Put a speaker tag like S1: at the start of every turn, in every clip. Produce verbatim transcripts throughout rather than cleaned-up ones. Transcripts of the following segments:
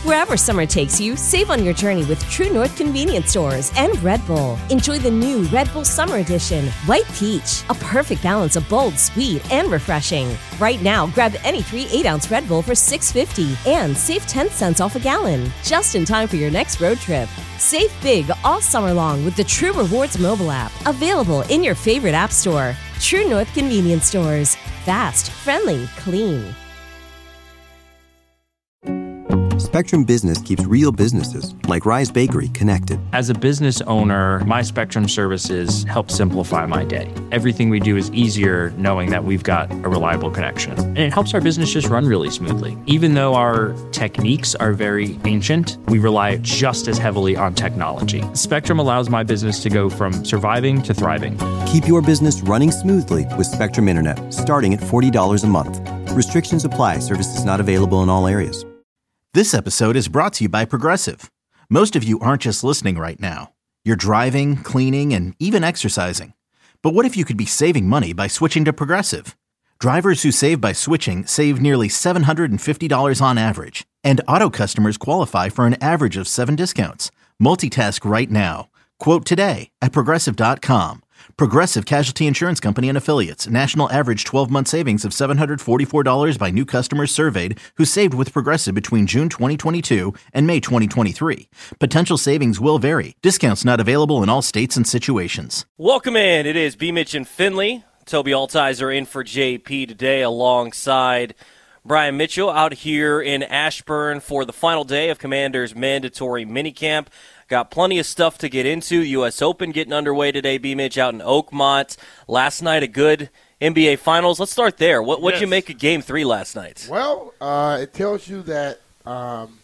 S1: Wherever summer takes you, save on your journey with True North Convenience Stores and Red Bull. Enjoy the new Red Bull Summer Edition, White Peach, a perfect balance of bold, sweet, and refreshing. Right now, grab any three eight-ounce Red Bull for six dollars and fifty cents and save ten cents off a gallon, just in time for your next road trip. Save big all summer long with the True Rewards mobile app, available in your favorite app store. True North Convenience Stores. Fast, friendly, clean.
S2: Spectrum Business keeps real businesses, like Rise Bakery, connected.
S3: As a business owner, my Spectrum services help simplify my day. Everything we do is easier knowing that we've got a reliable connection. And it helps our business just run really smoothly. Even though our techniques are very ancient, we rely just as heavily on technology. Spectrum allows my business to go from surviving to thriving.
S2: Keep your business running smoothly with Spectrum Internet, starting at forty dollars a month. Restrictions apply. Services not available in all areas.
S4: This episode is brought to you by Progressive. Most of you aren't just listening right now. You're driving, cleaning, and even exercising. But what if you could be saving money by switching to Progressive? Drivers who save by switching save nearly seven hundred fifty dollars on average. And auto customers qualify for an average of seven discounts. Multitask right now. Quote today at Progressive dot com. Progressive Casualty Insurance Company and Affiliates. National average twelve-month savings of seven hundred forty-four dollars by new customers surveyed who saved with Progressive between June twenty twenty-two and May twenty twenty-three. Potential savings will vary. Discounts not available in all states and situations.
S5: Welcome in. It is B. Mitch and Finley. Toby Altizer in for J P today alongside Brian Mitchell out here in Ashburn for the final day of Commanders' mandatory minicamp. Got plenty of stuff to get into. U S Open getting underway today, B-Mitch, out in Oakmont. Last night, a good N B A Finals. Let's start there. What did yes. you make of Game three last night?
S6: Well, uh, it tells you that um,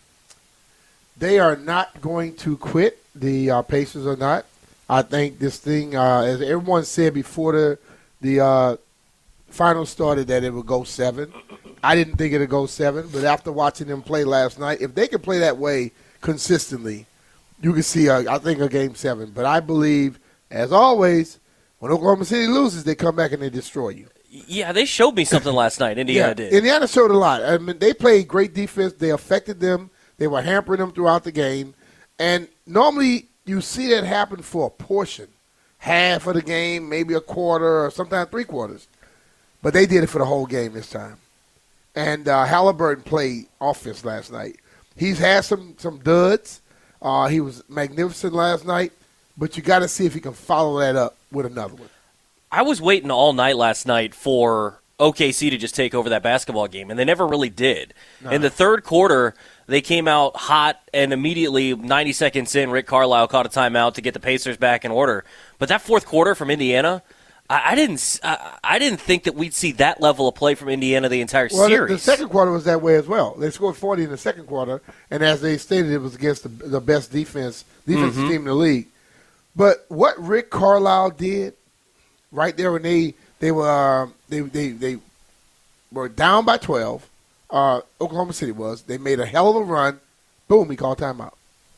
S6: they are not going to quit. The uh, Pacers are not. I think this thing, uh, as everyone said before the, the uh, finals started, that it would go seven. I didn't think it would go seven, but after watching them play last night, if they can play that way consistently, you can see, a, I think, a game seven. But I believe, as always, when Oklahoma City loses, they come back and they destroy you.
S5: Yeah, they showed me something last night. Indiana
S6: yeah,
S5: did.
S6: Indiana showed a lot. I mean, they played great defense. They affected them. They were hampering them throughout the game. And normally you see that happen for a portion, half of the game, maybe a quarter, or sometimes three quarters. But they did it for the whole game this time. And uh, Halliburton played offense last night. He's had some, some duds. Uh, he was magnificent last night, but you got to see if he can follow that up with another one.
S5: I was waiting all night last night for O K C to just take over that basketball game, and they never really did. No. In the third quarter, they came out hot, and immediately, ninety seconds in, Rick Carlisle caught a timeout to get the Pacers back in order. But that fourth quarter from Indiana, I, I didn't I, I didn't think that we'd see that level of play from Indiana the entire
S6: well,
S5: series.
S6: The, the second quarter was that way as well. They scored forty in the second quarter, and as they stated, it was against the, the best defense defensive mm-hmm. team in the league. But what Rick Carlisle did right there when they they were uh, they, they they were down by twelve, uh, Oklahoma City was. They made a hell of a run. Boom! He called timeout.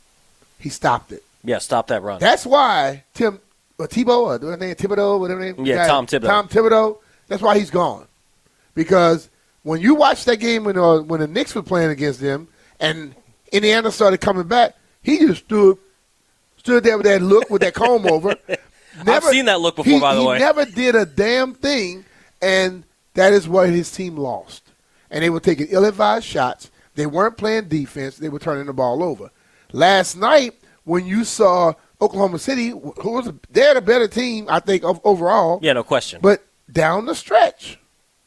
S6: He stopped it.
S5: Yeah, stop that run.
S6: That's why Tim. Or Tebow, or whatever name, Thibodeau, whatever name.
S5: Yeah,
S6: guy,
S5: Tom Thibodeau.
S6: Tom Thibodeau. That's why he's gone. Because when you watch that game when uh, when the Knicks were playing against them and Indiana started coming back, he just stood stood there with that look with that comb over.
S5: Never, I've seen that look before,
S6: he,
S5: by the
S6: he
S5: way.
S6: He never did a damn thing, and that is why his team lost. And they were taking ill-advised shots. They weren't playing defense. They were turning the ball over. Last night, when you saw Oklahoma City, who was a, they're the better team, I think, of, overall.
S5: Yeah, no question.
S6: But down the stretch,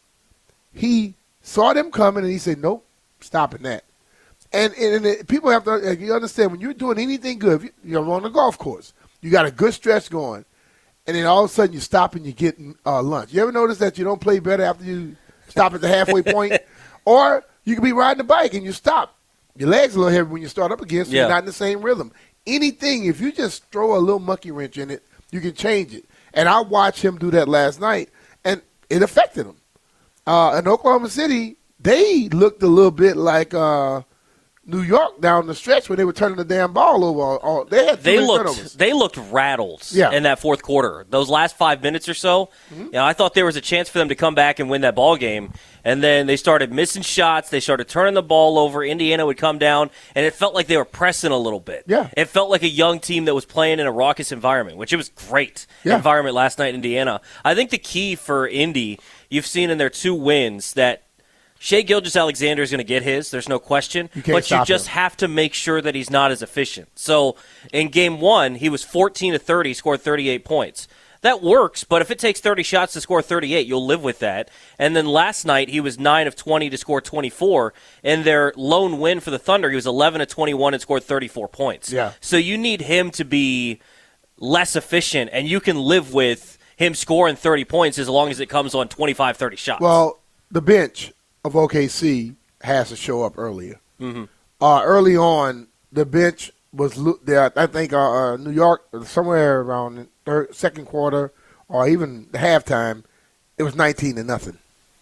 S6: he saw them coming and he said, "Nope, stopping that." And, and, and people have to you understand when you're doing anything good, you're on the golf course, you got a good stretch going, and then all of a sudden you stop and you get uh, lunch. You ever notice that you don't play better after you stop at the halfway point? Or you could be riding a bike and you stop. Your legs a little heavy when you start up again, so yeah. you're not in the same rhythm. Anything, if you just throw a little monkey wrench in it, you can change it. And I watched him do that last night, and it affected him. Uh, in Oklahoma City, they looked a little bit like uh, New York down the stretch when they were turning the damn ball over. All, all, they had
S5: they
S6: three
S5: looked
S6: turnovers.
S5: they looked rattled
S6: yeah.
S5: in that fourth quarter. Those last five minutes or so, mm-hmm. you know, I thought there was a chance for them to come back and win that ball game. And then they started missing shots. They started turning the ball over. Indiana would come down, and it felt like they were pressing a little bit.
S6: Yeah.
S5: It felt like a young team that was playing in a raucous environment, which it was great
S6: yeah.
S5: environment last night in Indiana. I think the key for Indy, you've seen in their two wins that Shai Gilgeous-Alexander is going to get his. There's no question.
S6: You
S5: but you just
S6: him.
S5: have to make sure that he's not as efficient. So in game one, he was fourteen to thirty, scored thirty-eight points. That works, but if it takes thirty shots to score thirty-eight, you'll live with that. And then last night, he was nine of twenty to score twenty-four. In their lone win for the Thunder, he was eleven of twenty-one and scored thirty-four points.
S6: Yeah.
S5: So you need him to be less efficient, and you can live with him scoring thirty points as long as it comes on twenty-five, thirty shots.
S6: Well, the bench of O K C has to show up earlier.
S5: Mm-hmm.
S6: Uh, early on, the bench was there. I think uh, uh, New York, somewhere around the third, second quarter or even the halftime, it was nineteen to nothing.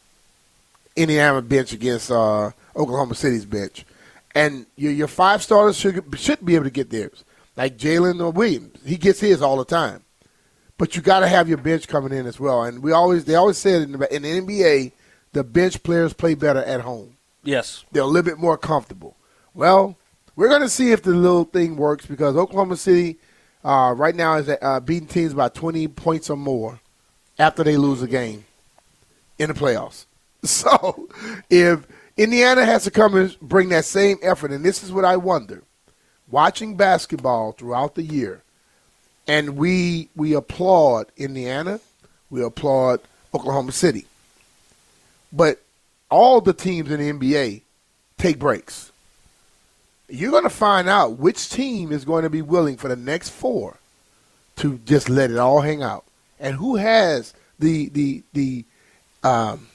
S6: Indiana bench against uh, Oklahoma City's bench. And your, your five starters should, should be able to get theirs. Like Jalen Williams, he gets his all the time. But you got to have your bench coming in as well. And we always they always said in the, in the N B A, the bench players play better at home.
S5: Yes.
S6: They're a little bit more comfortable. Well, we're going to see if the little thing works because Oklahoma City uh, right now is uh, beating teams by twenty points or more after they lose a game in the playoffs. So if Indiana has to come and bring that same effort, and this is what I wonder, watching basketball throughout the year, and we we applaud Indiana, we applaud Oklahoma City. But all the teams in the N B A take breaks. You're going to find out which team is going to be willing for the next four to just let it all hang out, and who has the the the um,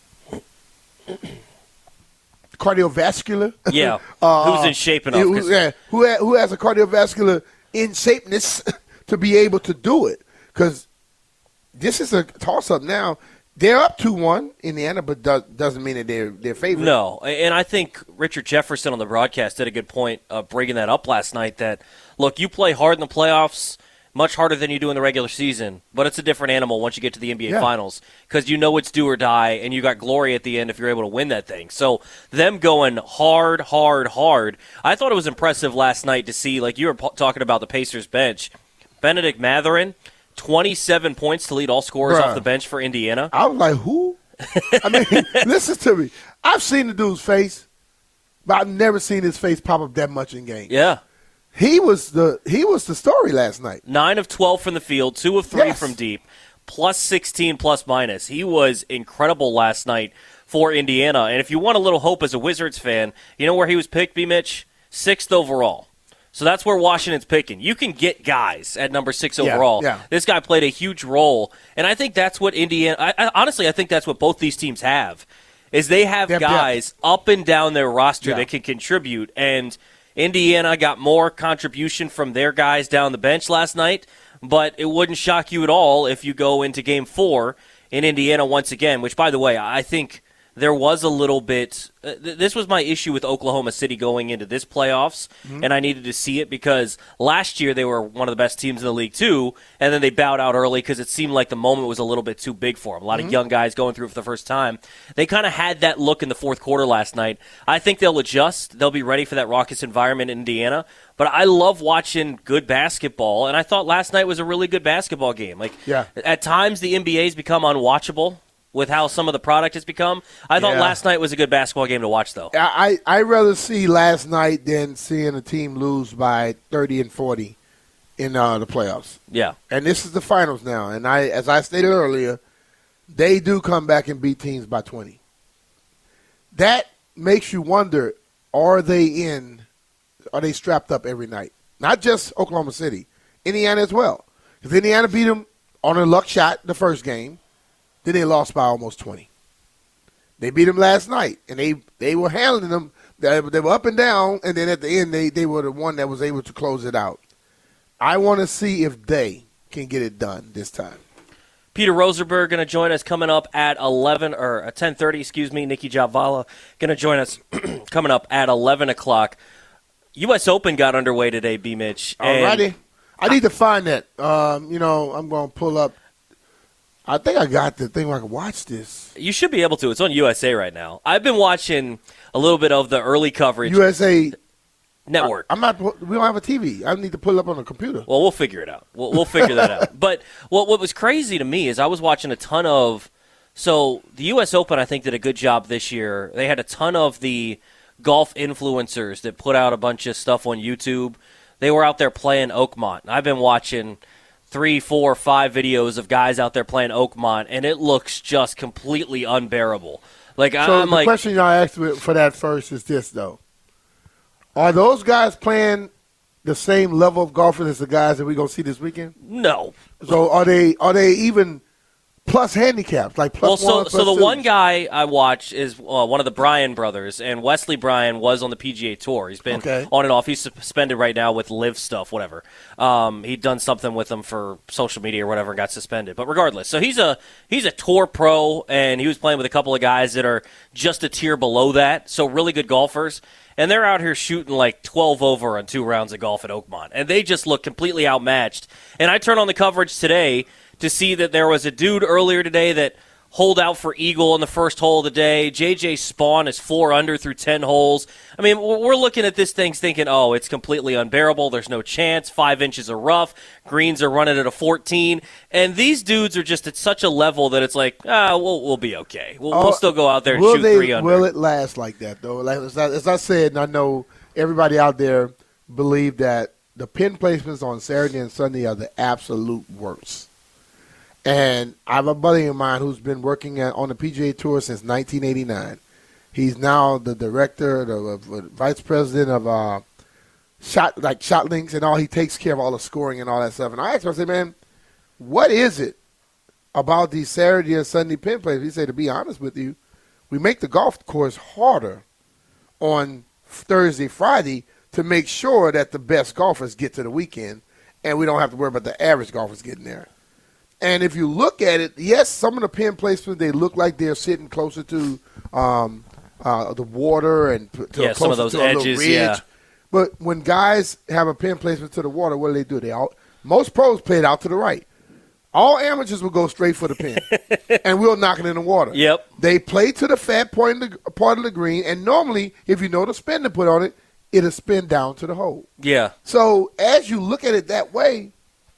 S6: cardiovascular.
S5: Yeah,
S6: uh,
S5: who's in shape enough?
S6: Who, yeah, who, ha- who has a cardiovascular in shapeness to be able to do it? Because this is a toss-up now. They're up two one, Indiana, but does, doesn't mean that they're, they're favored.
S5: No, and I think Richard Jefferson on the broadcast did a good point of bringing that up last night that, look, you play hard in the playoffs, much harder than you do in the regular season, but it's a different animal once you get to the N B A
S6: yeah.
S5: Finals because you know it's do or die, and you got glory at the end if you're able to win that thing. So them going hard, hard, hard, I thought it was impressive last night to see, like you were p- talking about the Pacers bench, Benedict Mathurin, twenty-seven points to lead all scorers
S6: Bruh.
S5: off the bench for Indiana.
S6: I was like, who? I mean, listen to me. I've seen the dude's face, but I've never seen his face pop up that much in games.
S5: Yeah.
S6: He was the he was the story last night.
S5: nine of twelve from the field, two of three
S6: Yes.
S5: from deep, plus sixteen plus minus. He was incredible last night for Indiana. And if you want a little hope as a Wizards fan, you know where he was picked, B. Mitch? Sixth overall. So that's where Washington's picking. You can get guys at number six
S6: Yeah,
S5: overall.
S6: yeah.
S5: This guy played a huge role. And I think that's what Indiana I, I, – honestly, I think that's what both these teams have, is they have
S6: Yep,
S5: guys yep. up and down their roster
S6: Yeah.
S5: that can contribute. And Indiana got more contribution from their guys down the bench last night, but it wouldn't shock you at all if you go into game four in Indiana once again, which, by the way, I think there was a little bit uh, – th- this was my issue with Oklahoma City going into this playoffs, mm-hmm. and I needed to see it because last year they were one of the best teams in the league too, and then they bowed out early because it seemed like the moment was a little bit too big for them. A lot mm-hmm. of young guys going through it for the first time. They kind of had that look in the fourth quarter last night. I think they'll adjust. They'll be ready for that raucous environment in Indiana. But I love watching good basketball, and I thought last night was a really good basketball game. Like
S6: yeah.
S5: At times the N B A's become unwatchable with how some of the product has become. I thought
S6: yeah.
S5: last night was a good basketball game to watch, though.
S6: I I rather see last night than seeing a team lose by thirty and forty in uh, the playoffs.
S5: Yeah,
S6: and this is the finals now. And I, as I stated earlier, they do come back and beat teams by twenty. That makes you wonder: Are they in? Are they strapped up every night? Not just Oklahoma City, Indiana as well. Because Indiana beat them on a luck shot the first game. Then they lost by almost twenty. They beat them last night, and they, they were handling them. They, they were up and down, and then at the end, they, they were the one that was able to close it out. I want to see if they can get it done this time.
S5: Peter Rosenberg going to join us coming up at eleven or ten thirty. Excuse me, Nikki Javala going to join us coming up at eleven o'clock. U S Open got underway today, B. Mitch.
S6: Alrighty. I need to find that. Um, you know, I'm going to pull up. I think I got the thing where I can watch this.
S5: You should be able to. It's on U S A right now. I've been watching a little bit of the early coverage.
S6: U S A
S5: Network.
S6: I, I'm not. We don't have a T V. I need to pull it up on the computer.
S5: Well, we'll figure it out. We'll, we'll figure that out. But what what was crazy to me is I was watching a ton of. So the U S Open, I think, did a good job this year. They had a ton of the golf influencers that put out a bunch of stuff on YouTube. They were out there playing Oakmont. I've been watching three, four, five videos of guys out there playing Oakmont, and it looks just completely unbearable. Like
S6: so
S5: I'm
S6: the
S5: like,
S6: question I asked for that first is this though: are those guys playing the same level of golfers as the guys that we're gonna see this weekend?
S5: no.
S6: So are they are they even plus handicaps, like plus
S5: Well, so
S6: one,
S5: so
S6: plus
S5: the
S6: two?
S5: one guy I watch is uh, one of the Bryan brothers, and Wesley Bryan was on the P G A Tour. He's been
S6: Okay.
S5: on and off. He's suspended right now with live stuff, whatever. Um, he'd done something with them for social media or whatever and got suspended. But regardless, so he's a he's a tour pro, and he was playing with a couple of guys that are just a tier below that, so really good golfers. And they're out here shooting like twelve over on two rounds of golf at Oakmont, and they just look completely outmatched. And I turn on the coverage today to see that there was a dude earlier today that holed out for eagle in the first hole of the day. J J Spawn is four under through ten holes. I mean, we're looking at this thing thinking, oh, it's completely unbearable. There's no chance. Five inches of rough. Greens are running at a fourteen. And these dudes are just at such a level that it's like, ah, we'll, we'll be okay. We'll, we'll still go out there and
S6: will
S5: shoot
S6: they,
S5: three under.
S6: Will it last like that, though? Like as I, as I said, and I know everybody out there believe that the pin placements on Saturday and Sunday are the absolute worst. And I have a buddy of mine who's been working at, on the P G A Tour since nineteen eighty-nine. He's now the director, the, the vice president of uh, shot like shot links and all. He takes care of all the scoring and all that stuff. And I asked him, I said, man, what is it about these Saturday and Sunday pin plays? He said, to be honest with you, we make the golf course harder on Thursday, Friday to make sure that the best golfers get to the weekend, and we don't have to worry about the average golfers getting there. And if you look at it, yes, some of the pin placements, they look like they're sitting closer to um, uh, the water and to
S5: Yeah, some of those
S6: to a little
S5: edges,
S6: ridge.
S5: yeah.
S6: But when guys have a pin placement to the water, what do they do? They all, most pros play it out to the right. All amateurs will go straight for the pin, and we'll knock it in the water.
S5: Yep.
S6: They play to the fat point of the, part of the green, and normally, if you know the spin to put on it, it'll spin down to the hole.
S5: Yeah.
S6: So as you look at it that way,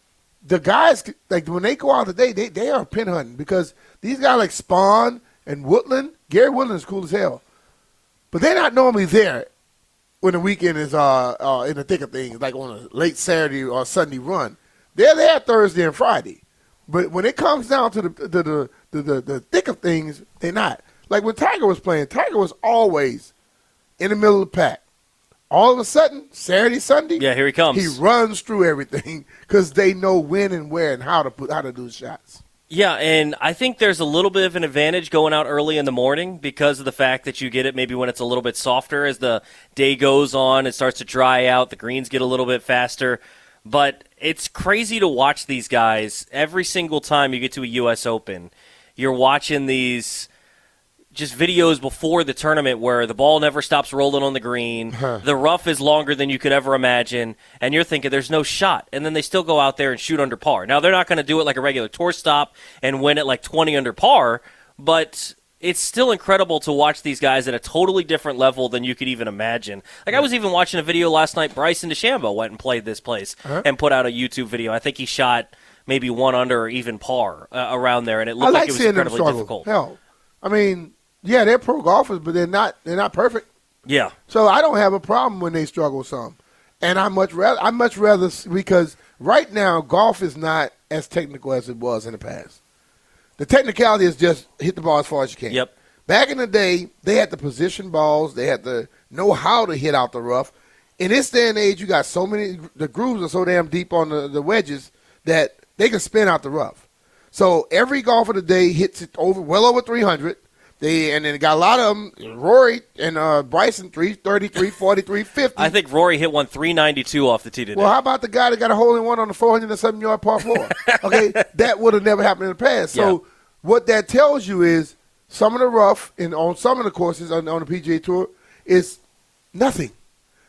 S6: the guys, like when they go out today, they, they are pin hunting because these guys like Spawn and Woodland, Gary Woodland is cool as hell, but they're not normally there when the weekend is uh, uh, in the thick of things, like on a late Saturday or Sunday run. They're there Thursday and Friday. But when it comes down to the the, the, the, the the thick of things, they're not. Like when Tiger was playing, Tiger was always in the middle of the pack. All of a sudden, Saturday, Sunday,
S5: Yeah, here he comes.
S6: he runs through everything because they know when and where and how to put how to do shots.
S5: Yeah, and I think there's a little bit of an advantage going out early in the morning because of the fact that you get it maybe when it's a little bit softer. As the day goes on, it starts to dry out, the greens get a little bit faster. But it's crazy to watch these guys. Every single time you get to a U S Open, you're watching these just videos before the tournament where the ball never stops rolling on the green,
S6: Huh.
S5: the rough is longer than you could ever imagine, and you're thinking there's no shot. And then they still go out there and shoot under par. Now, they're not going to do it like a regular tour stop and win it like twenty under par, but it's still incredible to watch these guys at a totally different level than you could even imagine. Like, I was even watching a video last night. Bryson DeChambeau went and played this place
S6: Uh-huh.
S5: and put out a YouTube video. I think he shot maybe one under or even par uh, around there, and it
S6: I
S5: looked
S6: like,
S5: like it was
S6: seeing them
S5: incredibly
S6: struggle.
S5: difficult.
S6: Hell, I mean, yeah, they're pro golfers, but they're not they're not perfect.
S5: Yeah.
S6: So I don't have a problem when they struggle some, and I much rather I much rather because right now golf is not as technical as it was in the past. The technicality is just hit the ball as far as you can.
S5: Yep.
S6: Back in the day, they had to position balls. They had to know how to hit out the rough. In this day and age, you got so many – the grooves are so damn deep on the, the wedges that they can spin out the rough. So every golfer today hits it over well over three hundred. They And then got a lot of them. Rory and uh, Bryson, three thirty-three, forty-three, fifty.
S5: I think Rory hit one three ninety-two off the tee today.
S6: Well, how about the guy that got a hole-in-one on the four hundred seven yard par four? Okay, that would have never happened in the past. So
S5: Yeah.
S6: what that tells you is some of the rough in, on some of the courses on, on the P G A Tour is nothing.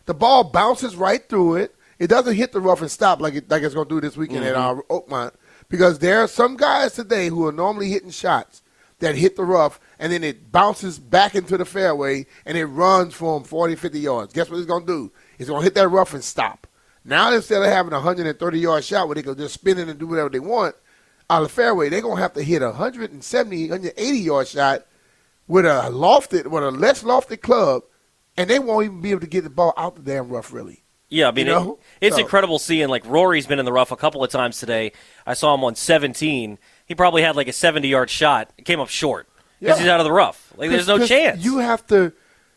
S6: the ball bounces right through it. It doesn't hit the rough and stop like it, like it's going to do this weekend mm-hmm. at uh, Oakmont. Because there are some guys today who are normally hitting shots that hit the rough, and then it bounces back into the fairway, and it runs for them forty, fifty yards. Guess what it's going to do? It's going to hit that rough and stop. Now, instead of having a one hundred thirty-yard shot where they can just spin it and do whatever they want out of the fairway, they're going to have to hit a one hundred seventy, one hundred eighty-yard shot with a lofted, with a less lofted club, and they won't even be able to get the ball out the damn rough, really.
S5: Yeah, I mean,
S6: you know?
S5: it, it's
S6: so.
S5: incredible seeing, like, Rory's been in the rough a couple of times today. I saw him on seventeen. He probably had, like, a seventy-yard shot. It came up short because yeah. he's out of the rough. Like, there's no chance.
S6: You have to,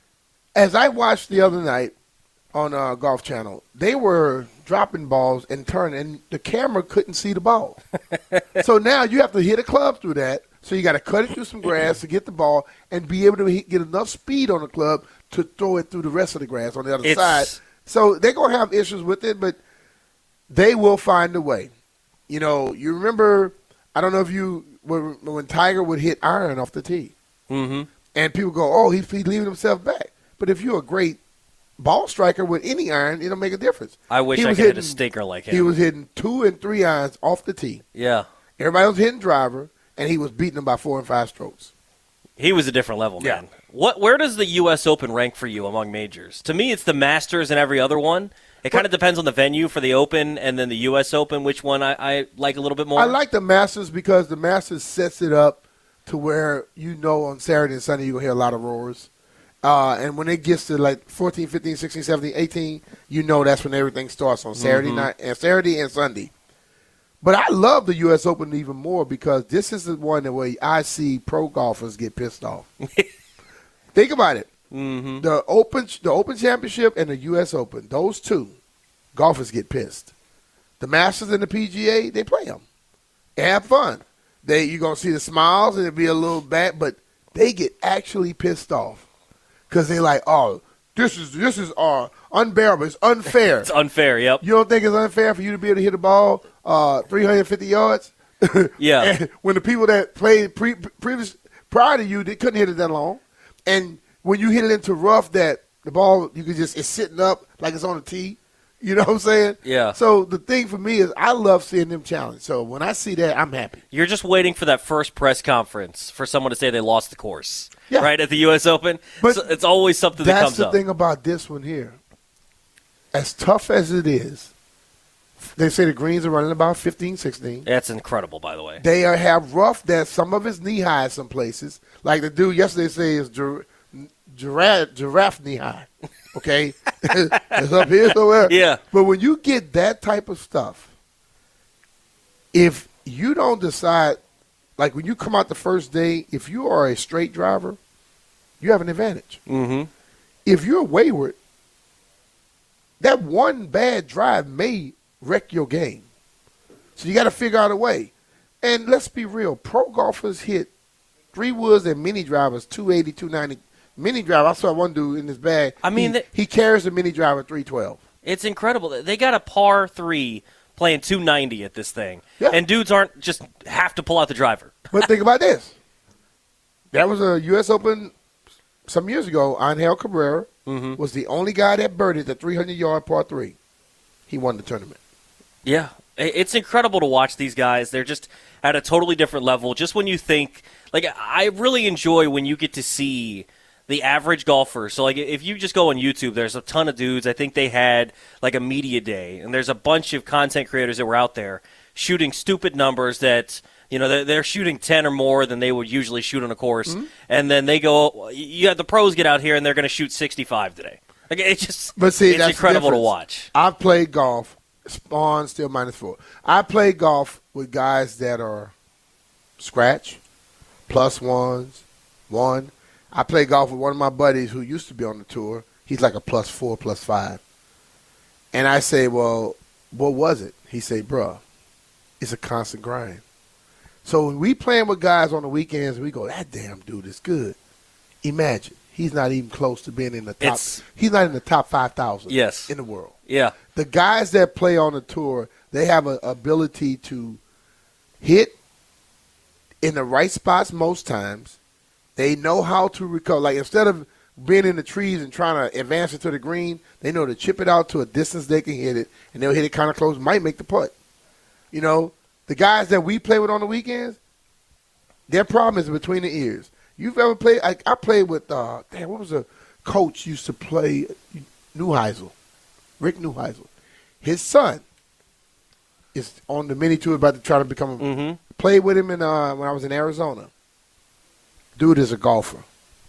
S6: as I watched the other night on uh, Golf Channel, they were dropping balls and turning, and the camera couldn't see the ball. So now you have to hit a club through that. So you got to cut it through some grass to get the ball and be able to hit, get enough speed on the club to throw it through the rest of the grass on the other
S5: it's,
S6: side. So they're going to have issues with it, but they will find a way. You know, you remember, I don't know if you, when, when Tiger would hit iron off the tee.
S5: Mm-hmm.
S6: And people go, oh, he's, he's leaving himself back. But if you're a great ball striker with any iron, it'll make a difference.
S5: I wish
S6: he
S5: I could
S6: hitting,
S5: hit a stinker like him.
S6: He was hitting two and three irons off the tee.
S5: Yeah.
S6: Everybody was hitting driver, and he was beating them by four and five strokes.
S5: He was a different level, man.
S6: Yeah.
S5: What? Where does the U S Open rank for you among majors? To me, it's the Masters and every other one. It kind of depends on the venue for the Open and then the U S Open, which one I, I like a little bit more.
S6: I like the Masters because the Masters sets it up to where you know on Saturday and Sunday you're going to hear a lot of roars. Uh, and when it gets to like fourteen, fifteen, sixteen, seventeen, eighteen, you know that's when everything starts on Saturday mm-hmm. night and Saturday and Sunday. But I love the U S Open even more because this is the one that way I see pro golfers get pissed off. Think about it.
S5: Mm-hmm.
S6: The Open, the Open Championship and the U S Open, those two, golfers get pissed. The Masters and the P G A, they play them. They have fun. They You're going to see the smiles and it'll be a little bad, but they get actually pissed off because they're like, oh, this is this is uh, unbearable. It's unfair.
S5: It's unfair, yep.
S6: You don't think it's unfair for you to be able to hit a ball uh, three hundred fifty yards?
S5: Yeah.
S6: And when the people that played pre- previous prior to you, they couldn't hit it that long. And when you hit it into rough that the ball, you can just, it's sitting up like it's on a tee. You know what I'm saying?
S5: Yeah.
S6: So the thing for me is I love seeing them challenge. So when I see that, I'm happy.
S5: You're just waiting for that first press conference for someone to say they lost the course,
S6: yeah.
S5: right, at the U S Open.
S6: But
S5: so it's always something that comes up.
S6: That's the thing about this one here. As tough as it is, they say the greens are running about fifteen, sixteen.
S5: That's incredible, by the way.
S6: They are, have rough that some of it's knee-high some places. Like the dude yesterday say is gir- giraffe, giraffe knee-high. Okay? It's up here somewhere.
S5: Yeah.
S6: But when you get that type of stuff, if you don't decide, like when you come out the first day, if you are a straight driver, you have an advantage.
S5: Mm-hmm.
S6: If you're wayward, that one bad drive may wreck your game. So you got to figure out a way. And let's be real. Pro golfers hit three woods and mini drivers, two eighty, two ninety. Mini driver, I saw one dude in his bag.
S5: I mean,
S6: he,
S5: the,
S6: he carries a mini driver three twelve.
S5: It's incredible. They got a par three playing two ninety at this thing.
S6: Yeah.
S5: And dudes aren't just have to pull out the driver.
S6: But think about this. That was a U S Open some years ago. Angel Cabrera
S5: mm-hmm.
S6: was the only guy that birdied the three hundred yard par three. He won the tournament.
S5: Yeah. It's incredible to watch these guys. They're just at a totally different level. Just when you think, like, I really enjoy when you get to see the average golfer. So, like, if you just go on YouTube, there's a ton of dudes. I think they had, like, a media day, and there's a bunch of content creators that were out there shooting stupid numbers that, you know, they're, they're shooting ten or more than they would usually shoot on a course. Mm-hmm. And then they go, you have the pros get out here, and they're going to shoot sixty-five today. Like, it's just,
S6: but see,
S5: it's
S6: that's
S5: incredible to watch.
S6: I've played golf. Spawn still minus four. I play golf with guys that are scratch, plus ones, one. I play golf with one of my buddies who used to be on the tour. He's like a plus four, plus five. And I say, well, what was it? He say, bruh, it's a constant grind. So when we playing with guys on the weekends, we go, that damn dude is good. Imagine. He's not even close to being in the top.
S5: It's,
S6: he's not in the top five thousand
S5: yes.
S6: in the world.
S5: Yeah.
S6: The guys that play on the tour, they have an ability to hit in the right spots most times. They know how to recover. Like, instead of being in the trees and trying to advance it to the green, they know to chip it out to a distance they can hit it, and they'll hit it kind of close, might make the putt. You know, the guys that we play with on the weekends, their problem is between the ears. You've ever played? I, I played with, uh, damn, what was a coach used to play? Neuheisel, Rick Neuheisel. His son is on the mini tour about to try to become a
S5: Mm-hmm.
S6: played with him in uh, when I was in Arizona. Dude is a golfer.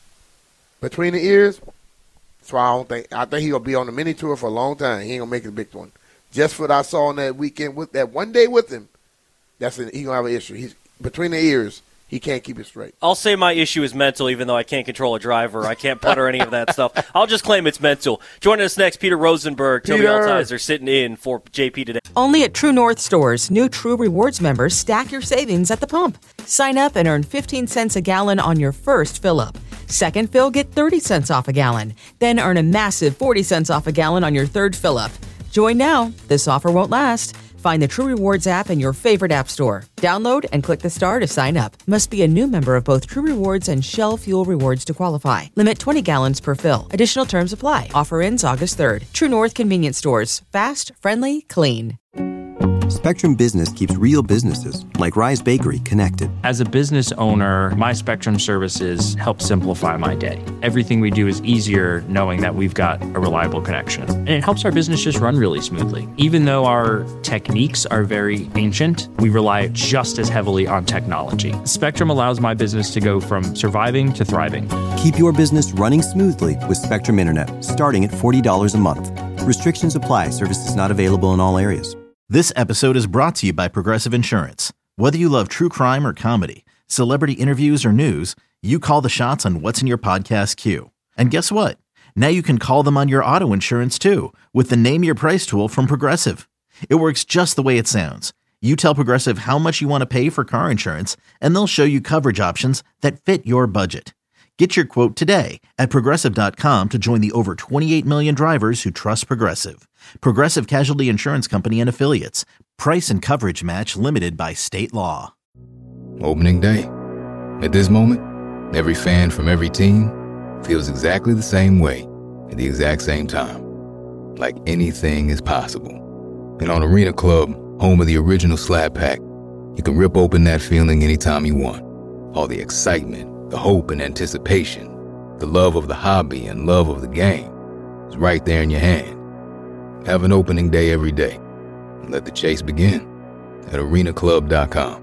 S6: Between the ears, that's why I don't think I think he'll be on the mini tour for a long time. He ain't gonna make it a big one. Just for what I saw on that weekend with that one day with him, that's an, he gonna have an issue. He's between the ears. He can't keep it straight.
S5: I'll say my issue is mental, even though I can't control a driver. I can't putt or any of that stuff. I'll just claim it's mental. Joining us next, Peter Rosenberg, Toby
S6: Peter.
S5: Altizer sitting in for J P today.
S7: Only at True North stores, new True Rewards members stack your savings at the pump. Sign up and earn fifteen cents a gallon on your first fill-up. Second fill, get thirty cents off a gallon. Then earn a massive forty cents off a gallon on your third fill-up. Join now. This offer won't last. Find the True Rewards app in your favorite app store. Download and click the star to sign up. Must be a new member of both True Rewards and Shell Fuel Rewards to qualify. Limit twenty gallons per fill. Additional terms apply. Offer ends August third. True North Convenience Stores. Fast, friendly, clean.
S2: Spectrum Business keeps real businesses, like Rise Bakery, connected.
S3: As a business owner, my Spectrum services help simplify my day. Everything we do is easier knowing that we've got a reliable connection. And it helps our business just run really smoothly. Even though our techniques are very ancient, we rely just as heavily on technology. Spectrum allows my business to go from surviving to thriving.
S2: Keep your business running smoothly with Spectrum Internet, starting at forty dollars a month. Restrictions apply. Services not available in all areas.
S4: This episode is brought to you by Progressive Insurance. Whether you love true crime or comedy, celebrity interviews or news, you call the shots on what's in your podcast queue. And guess what? Now you can call them on your auto insurance too with the Name Your Price tool from Progressive. It works just the way it sounds. You tell Progressive how much you want to pay for car insurance, and they'll show you coverage options that fit your budget. Get your quote today at Progressive dot com to join the over twenty-eight million drivers who trust Progressive. Progressive Casualty Insurance Company and Affiliates. Price and coverage match limited by state law.
S8: Opening day. At this moment, every fan from every team feels exactly the same way at the exact same time. Like anything is possible. And on Arena Club, home of the original Slab Pack, you can rip open that feeling anytime you want. All the excitement, the hope and anticipation, the love of the hobby and love of the game is right there in your hand. Have an opening day every day. And let the chase begin at arena club dot com.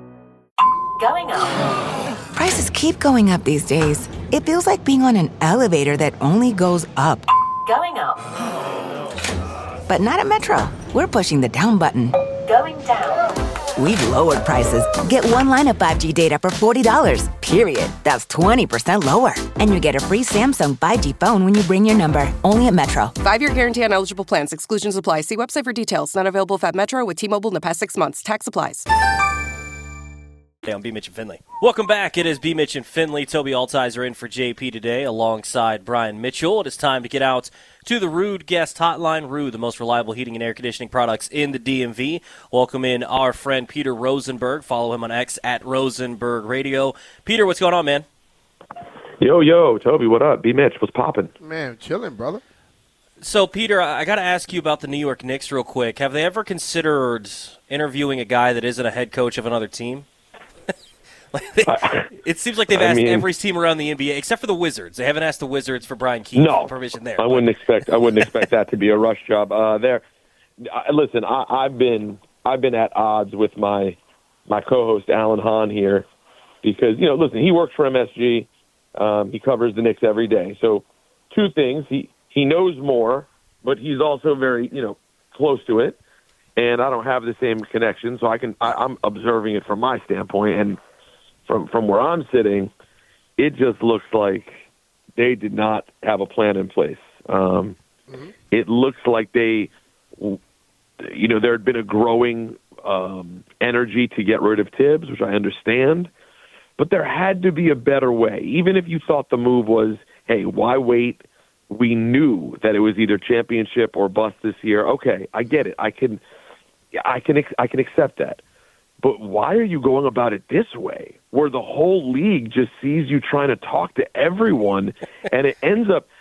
S9: Going up. Prices keep going up these days. It feels like being on an elevator that only goes up.
S10: Going up.
S9: But not at Metro. We're pushing the down button.
S10: Going down.
S9: We've lowered prices. Get one line of five G data for forty dollars, period. That's twenty percent lower. And you get a free Samsung five G phone when you bring your number. Only at Metro.
S11: Five-year guarantee on eligible plans. Exclusions apply. See website for details. Not available if at Metro with T-Mobile in the past six months. Tax applies.
S5: Hey, I'm B. Mitch and Finley. Welcome back. It is B. Mitch and Finley. Toby Altizer in for J P today alongside Brian Mitchell. It is time to get out to the Ruud Guest Hotline. Ruud, the most reliable heating and air conditioning products in the D M V. Welcome in our friend Peter Rosenberg. Follow him on X at Rosenberg Radio. Peter, what's going on, man?
S12: Yo, yo, Toby, what up? B. Mitch, what's popping?
S6: Man, chilling, brother.
S5: So, Peter, I got to ask you about the New York Knicks real quick. Have they ever considered interviewing a guy that isn't a head coach of another team? Like they, it seems like they've
S12: I
S5: asked
S12: mean,
S5: every team around the N B A, except for the Wizards. They haven't asked the Wizards for Brian Keefe
S12: no,
S5: for permission there.
S12: I but. wouldn't expect. I wouldn't expect that to be a rush job. Uh, there, I, listen. I, I've been I've been at odds with my my co-host Alan Hahn here because you know, listen, he works for M S G. Um, he covers the Knicks every day. So, two things: he he knows more, but he's also very you know close to it. And I don't have the same connection, so I can. I, I'm observing it from my standpoint and. From from where I'm sitting, it just looks like they did not have a plan in place. Um, mm-hmm. It looks like they, you know, there had been a growing um, energy to get rid of Tibbs, which I understand, but there had to be a better way. Even if you thought the move was, hey, why wait? We knew that it was either championship or bust this year. Okay, I get it. I can, I can, I can accept that. But why are you going about it this way, where the whole league just sees you trying to talk to everyone, and it ends up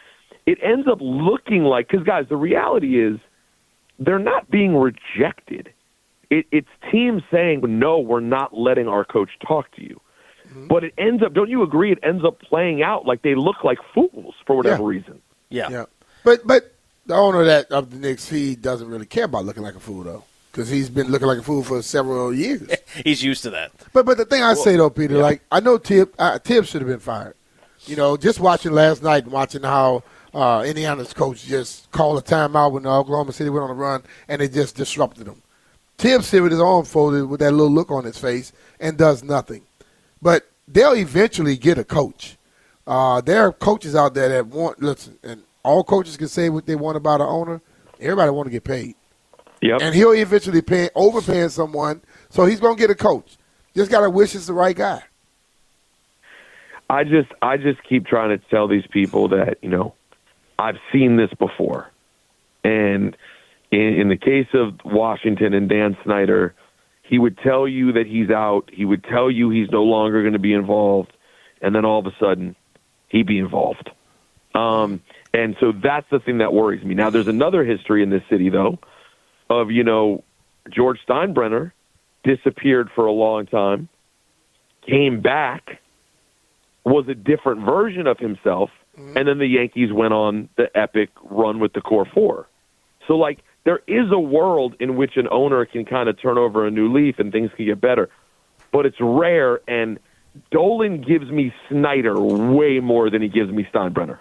S12: it ends up looking like, because, guys, the reality is they're not being rejected. It, it's teams saying, no, we're not letting our coach talk to you. Mm-hmm. But it ends up, don't you agree, it ends up playing out like they look like fools for whatever
S6: yeah.
S12: reason.
S5: Yeah.
S6: yeah. But but the owner of, that, of the Knicks, he doesn't really care about looking like a fool, though, because he's been looking like a fool for several years.
S5: He's used to that.
S6: But but the thing I
S5: well,
S6: say, though, Peter,
S5: yeah.
S6: like, I know Tibbs uh, Tibbs should have been fired. You know, just watching last night and watching how uh, Indiana's coach just called a timeout when Oklahoma City went on a run, and it just disrupted them. Tibbs sit with his arm folded with that little look on his face and does nothing. But they'll eventually get a coach. Uh, there are coaches out there that want – listen, and all coaches can say what they want about an owner. Everybody want to get paid.
S12: Yep.
S6: And he'll eventually pay, overpaying someone, so he's going to get a coach. Just got to wish it's the right guy.
S12: I just I just keep trying to tell these people that, you know, I've seen this before. And in, in the case of Washington and Dan Snyder, he would tell you that he's out. He would tell you he's no longer going to be involved. And then all of a sudden, he'd be involved. Um, and so that's the thing that worries me. Now, there's another history in this city, though, of, you know, George Steinbrenner disappeared for a long time, came back, was a different version of himself, mm-hmm. and then the Yankees went on the epic run with the core four. So, like, there is a world in which an owner can kind of turn over a new leaf and things can get better, but it's rare, and Dolan gives me Snyder way more than he gives me Steinbrenner.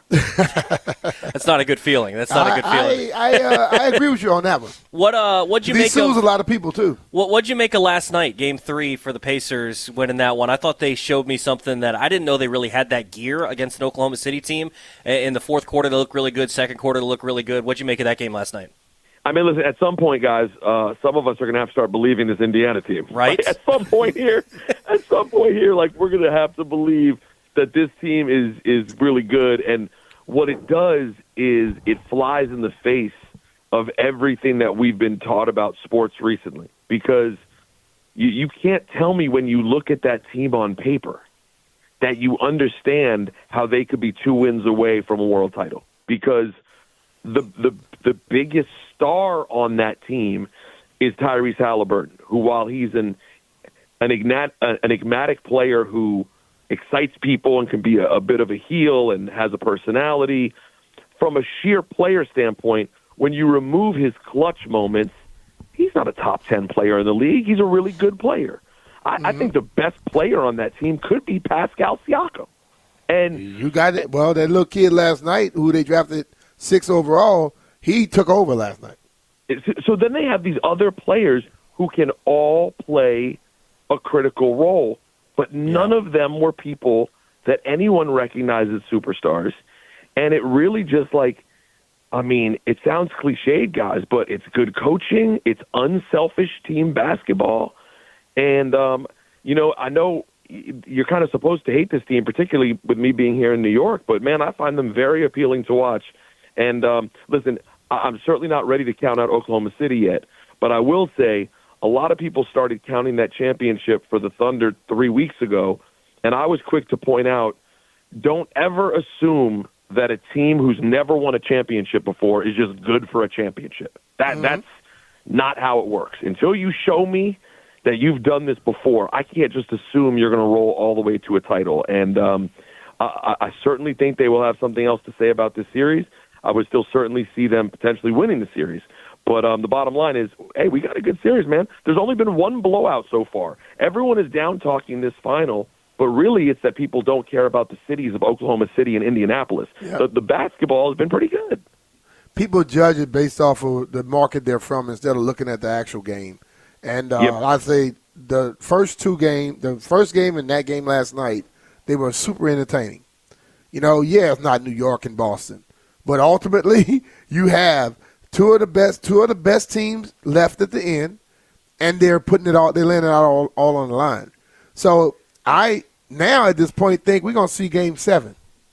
S5: That's not a good feeling. That's not
S6: I,
S5: a good feeling.
S6: I I, uh, I agree with you on that one.
S5: What uh? What'd you
S6: he
S5: make
S6: sues
S5: of?
S6: a lot of people too.
S5: What What'd you make of last night, Game Three for the Pacers winning that one? I thought they showed me something that I didn't know they really had that gear against an Oklahoma City team. In the fourth quarter, they looked really good. Second quarter, they looked really good. What'd you make of that game last night?
S12: I mean, listen, at some point, guys, uh, some of us are going to have to start believing this Indiana team.
S5: Right.
S12: Like, at some point here, at some point here, like, we're going to have to believe that this team is, is really good. And what it does is it flies in the face of everything that we've been taught about sports recently. Because you, you can't tell me when you look at that team on paper that you understand how they could be two wins away from a world title. Because the the the biggest star on that team is Tyrese Halliburton, who, while he's an an, ignat, an enigmatic player who excites people and can be a, a bit of a heel and has a personality, from a sheer player standpoint, when you remove his clutch moments, he's not a top ten player in the league. He's a really good player. I, mm-hmm. I think the best player on that team could be Pascal Siakam. And
S6: you got it. Well, that little kid last night who they drafted six overall, he took over last night.
S12: So then they have these other players who can all play a critical role, but none yeah. of them were people that anyone recognized as superstars. And it really just like, I mean, it sounds cliched, guys, but it's good coaching. It's unselfish team basketball. And, um, you know, I know you're kind of supposed to hate this team, particularly with me being here in New York, but, man, I find them very appealing to watch. And, um, listen, I'm certainly not ready to count out Oklahoma City yet, but I will say a lot of people started counting that championship for the Thunder three weeks ago, and I was quick to point out, don't ever assume that a team who's never won a championship before is just good for a championship. That mm-hmm. That's not how it works. Until you show me that you've done this before, I can't just assume you're going to roll all the way to a title. And um, I, I certainly think they will have something else to say about this series. I would still certainly see them potentially winning the series. But um, the bottom line is, hey, we got a good series, man. There's only been one blowout so far. Everyone is down-talking this final, but really it's that people don't care about the cities of Oklahoma City and Indianapolis. Yeah. The, the basketball has been pretty good.
S6: People judge it based off of the market they're from instead of looking at the actual game. And uh, yep. I'd say the first two games, the first game and that game last night, they were super entertaining. You know, yeah, it's not New York and Boston. But ultimately, you have two of the best, two of the best teams left at the end, and they're putting it all, they're laying it out all, all on the line. So I now at this point think we're gonna see Game Seven.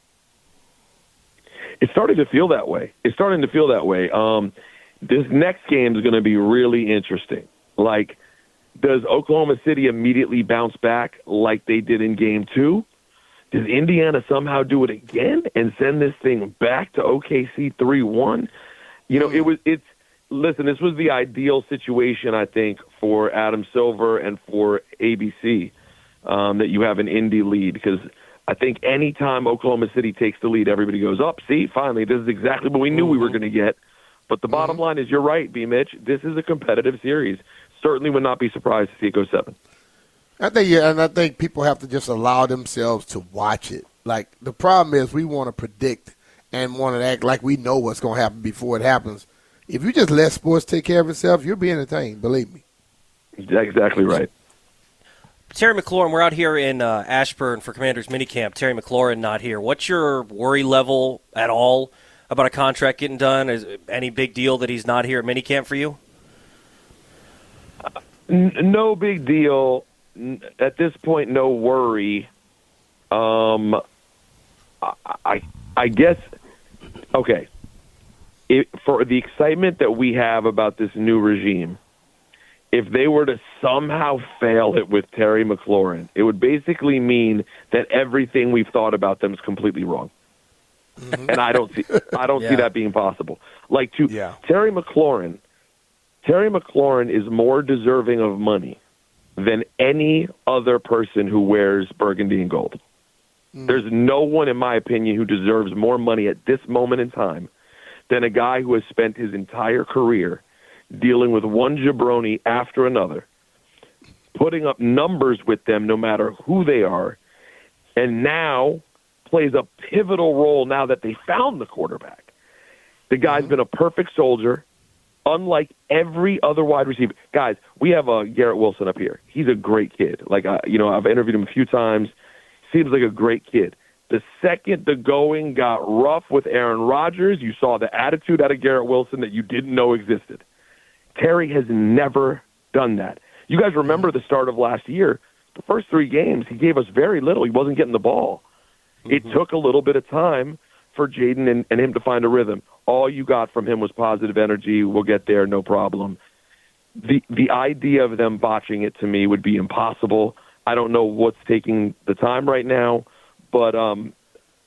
S12: It's starting to feel that way. It's starting to feel that way. Um, this next game is going to be really interesting. Like, does Oklahoma City immediately bounce back like they did in Game Two? does Indiana somehow do it again and send this thing back to O K C three one? You know, it was it's listen, this was the ideal situation, I think, for Adam Silver and for A B C, um, that you have an Indy lead, because I think any time Oklahoma City takes the lead, everybody goes, up, oh, see, finally, this is exactly what we knew mm-hmm. we were going to get. But the bottom mm-hmm. line is, you're right, B. Mitch, this is a competitive series. Certainly would not be surprised to see it go seven.
S6: I think, yeah, and I think people have to just allow themselves to watch it. Like, the problem is we want to predict and want to act like we know what's going to happen before it happens. If you just let sports take care of itself, you'll be entertained, believe me.
S12: Exactly right.
S5: Terry McLaurin, we're out here in uh, Ashburn for Commanders minicamp. Terry McLaurin not here. What's your worry level at all about a contract getting done? Is any big deal that he's not here at minicamp for you?
S12: Uh, n- no big deal. N- at this point, no worry. Um, I, I, I guess, okay. It, for the excitement that we have about this new regime, if they were to somehow fail it with Terry McLaurin, it would basically mean that everything we've thought about them is completely wrong. Mm-hmm. And I don't see I don't yeah. see that being possible. Like to yeah. Terry McLaurin, Terry McLaurin is more deserving of money than any other person who wears burgundy and gold. Mm. There's no one, in my opinion, who deserves more money at this moment in time than a guy who has spent his entire career dealing with one jabroni after another, putting up numbers with them no matter who they are, and now plays a pivotal role now that they found the quarterback. The guy's mm-hmm. been a perfect soldier, unlike every other wide receiver. Guys, we have uh, Garrett Wilson up here. He's a great kid. Like, uh, you know, I've interviewed him a few times. Seems like a great kid. The second the going got rough with Aaron Rodgers, you saw the attitude out of Garrett Wilson that you didn't know existed. Terry has never done that. You guys remember the start of last year, the first three games, he gave us very little. He wasn't getting the ball. Mm-hmm. It took a little bit of time for Jaden and, and him to find a rhythm. All you got from him was positive energy. We'll get there, no problem. The the idea of them botching it to me would be impossible. I don't know what's taking the time right now, but um,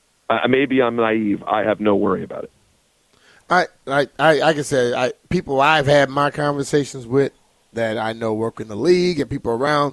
S12: I, maybe I'm naive. I have no worry about it.
S6: I, I, I, like I said, I, people I've had my conversations with that I know work in the league and people around,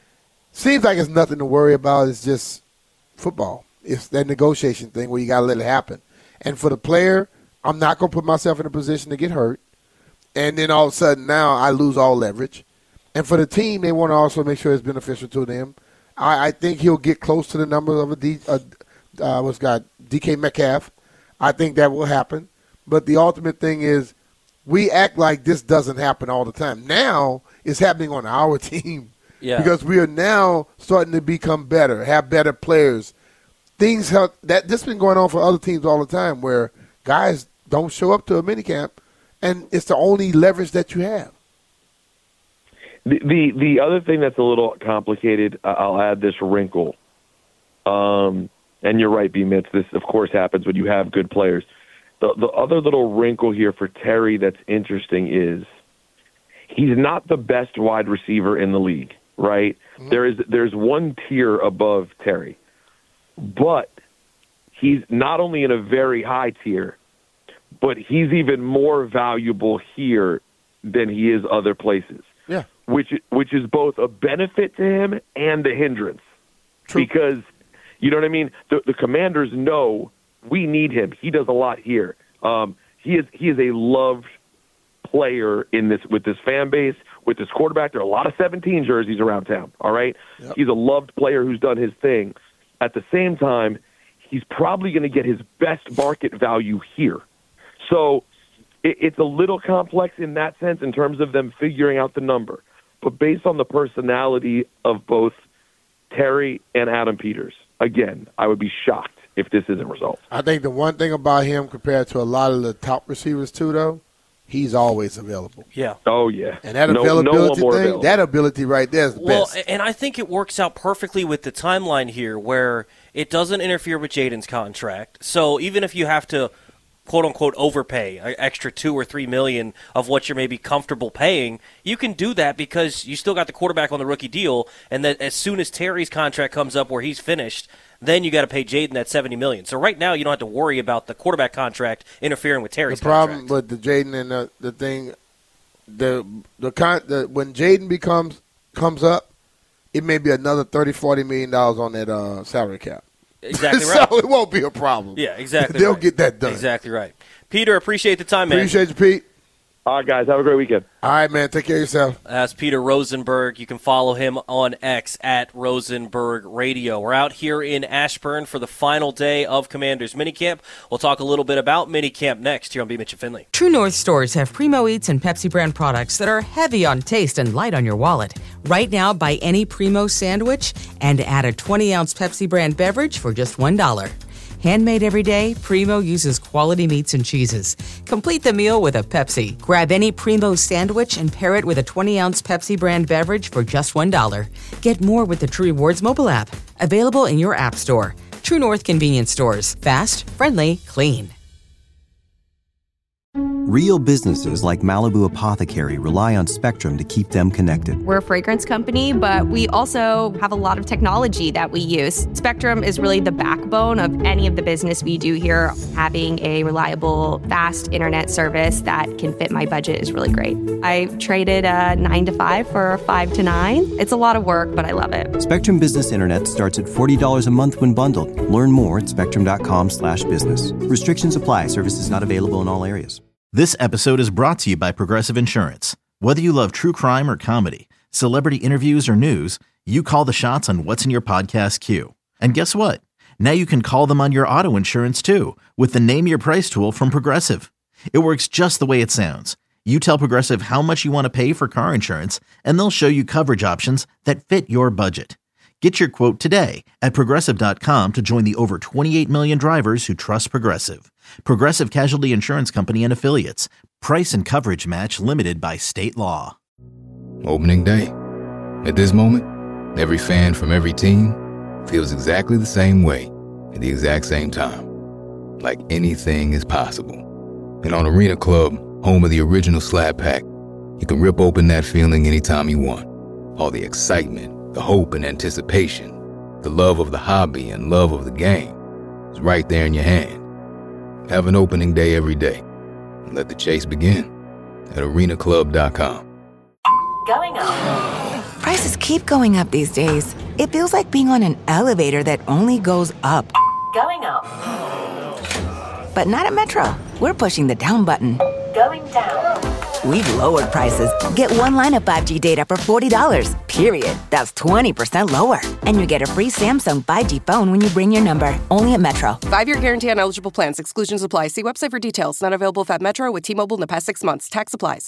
S6: seems like it's nothing to worry about. It's just football. It's that negotiation thing where you got to let it happen. And for the player, I'm not going to put myself in a position to get hurt. And then all of a sudden now I lose all leverage. And for the team, they want to also make sure it's beneficial to them. I, I think he'll get close to the number of a D, uh, uh, what's got D K Metcalf. I think that will happen. But the ultimate thing is we act like this doesn't happen all the time. Now it's happening on our team yeah. because we are now starting to become better, have better players. Things have, that this has been going on for other teams all the time where guys don't show up to a minicamp, and it's the only leverage that you have.
S12: The the, the other thing that's a little complicated, uh, I'll add this wrinkle. Um, and you're right, B. Mitch, this, of course, happens when you have good players. The, the other little wrinkle here for Terry that's interesting is he's not the best wide receiver in the league, right? Mm-hmm. There is there's one tier above Terry, but he's not only in a very high tier, but he's even more valuable here than he is other places.
S6: Yeah,
S12: which which is both a benefit to him and a hindrance. True. Because you know what I mean. The, the Commanders know. We need him. He does a lot here. Um, he is he is a loved player in this with this fan base, with this quarterback. There are a lot of seventeen jerseys around town. All right, yep. He's a loved player who's done his thing. At the same time, he's probably going to get his best market value here. So it, it's a little complex in that sense in terms of them figuring out the number. But based on the personality of both Terry and Adam Peters, again, I would be shocked if this isn't resolved.
S6: I think the one thing about him compared to a lot of the top receivers too, though, he's always available.
S5: Yeah.
S12: Oh, yeah.
S6: And that
S12: no,
S6: availability
S12: no
S6: thing,
S12: available.
S6: that ability right there is the
S5: well,
S6: best.
S5: And I think it works out perfectly with the timeline here where it doesn't interfere with Jaden's contract. So even if you have to quote-unquote overpay, an extra two or three million of what you're maybe comfortable paying, you can do that because you still got the quarterback on the rookie deal, and then as soon as Terry's contract comes up where he's finished, then you got to pay Jaden that seventy million dollars. So right now you don't have to worry about the quarterback contract interfering with Terry's
S6: contract. The problem
S5: contract.
S6: with the Jaden and the, the thing, the the, con, the when Jaden becomes comes up, it may be another thirty, forty million dollars on that uh, salary cap.
S5: Exactly right.
S6: So it won't be a problem.
S5: Yeah, exactly
S6: They'll
S5: right.
S6: get that done.
S5: Exactly right. Peter, appreciate the time, man.
S6: Appreciate you, Pete.
S12: All right, guys. Have a great weekend.
S6: All right, man. Take care of yourself.
S5: That's Peter Rosenberg. You can follow him on X at Rosenberg Radio. We're out here in Ashburn for the final day of Commanders Minicamp. We'll talk a little bit about Minicamp next here on B. Mitch and Finley.
S7: True North stores have Primo Eats and Pepsi brand products that are heavy on taste and light on your wallet. Right now, buy any Primo sandwich and add a twenty-ounce Pepsi brand beverage for just one dollar. Handmade every day, Primo uses quality meats and cheeses. Complete the meal with a Pepsi. Grab any Primo sandwich and pair it with a twenty-ounce Pepsi brand beverage for just one dollar. Get more with the True Rewards mobile app. Available in your app store. True North Convenience Stores. Fast, friendly, clean.
S2: Real businesses like Malibu Apothecary rely on Spectrum to keep them connected.
S13: We're a fragrance company, but we also have a lot of technology that we use. Spectrum is really the backbone of any of the business we do here. Having a reliable, fast internet service that can fit my budget is really great. I traded a nine to five for a five to nine. It's a lot of work, but I love it.
S2: Spectrum Business Internet starts at forty dollars a month when bundled. Learn more at spectrum.com slash business. Restrictions apply. Services not available in all areas.
S4: This episode is brought to you by Progressive Insurance. Whether you love true crime or comedy, celebrity interviews or news, you call the shots on what's in your podcast queue. And guess what? Now you can call them on your auto insurance too with the Name Your Price tool from Progressive. It works just the way it sounds. You tell Progressive how much you want to pay for car insurance, and they'll show you coverage options that fit your budget. Get your quote today at Progressive dot com to join the over twenty-eight million drivers who trust Progressive. Progressive Casualty Insurance Company and Affiliates. Price and coverage match limited by state law.
S8: Opening day. At this moment, every fan from every team feels exactly the same way at the exact same time. Like anything is possible. And on Arena Club, home of the original Slab Pack, you can rip open that feeling anytime you want. All the excitement, the hope and anticipation, the love of the hobby and love of the game is right there in your hand. Have an opening day every day. And let the chase begin at arena club dot com.
S10: Going up.
S9: Prices keep going up these days. It feels like being on an elevator that only goes up.
S10: Going up.
S9: But not at Metro. We're pushing the down button.
S10: Going down.
S9: We've lowered prices. Get one line of five G data for forty dollars, period. That's twenty percent lower. And you get a free Samsung five G phone when you bring your number. Only at Metro.
S11: Five-year guarantee on eligible plans. Exclusions apply. See website for details. Not available if at Metro with T-Mobile in the past six months. Tax applies.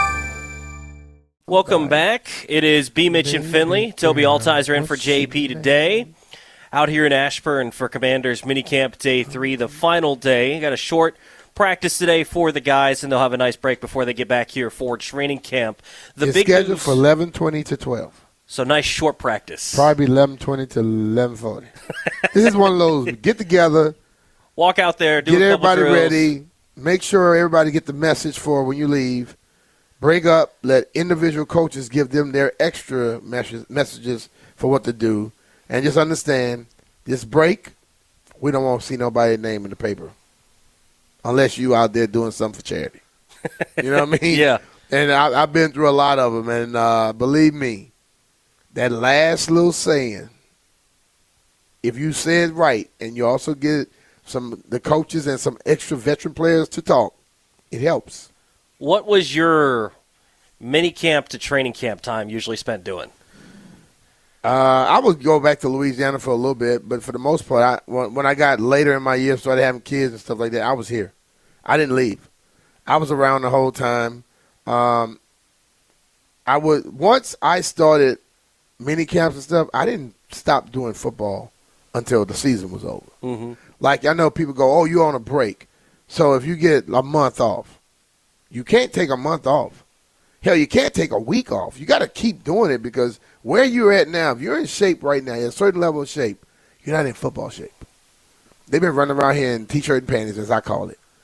S5: Welcome back. It is B. Mitch and Finley. Toby Altizer in for J P today. Out here in Ashburn for Commanders Minicamp Day three, the final day. Got a short practice today for the guys, and they'll have a nice break before they get back here for training camp. The
S6: it's
S5: big
S6: scheduled
S5: news,
S6: for eleven twenty to twelve.
S5: So nice short practice.
S6: Probably eleven twenty to eleven forty. This is one of those, get together.
S5: Walk out there, do
S6: get
S5: a couple
S6: everybody
S5: drills.
S6: ready. Make sure everybody get the message for when you leave. Break up. Let individual coaches give them their extra mes- messages for what to do. And just understand, this break, we don't want to see nobody's name in the paper. Unless you out there doing something for charity. You know what I mean?
S5: Yeah.
S6: And I, I've been through a lot of them. And uh, believe me, that last little saying, if you say it right and you also get some the coaches and some extra veteran players to talk, it helps.
S5: What was your mini camp to training camp time usually spent doing?
S6: Uh, I would go back to Louisiana for a little bit, but for the most part, I, when, when I got later in my year, started having kids and stuff like that, I was here. I didn't leave. I was around the whole time. Um, I would once I started mini camps and stuff, I didn't stop doing football until the season was over.
S5: Mm-hmm.
S6: Like, I know people go, oh, you're on a break. So if you get a month off, you can't take a month off. Hell, you can't take a week off. You got to keep doing it because where you're at now, if you're in shape right now, you're a certain level of shape, you're not in football shape. They've been running around here in T-shirt and panties, as I call it.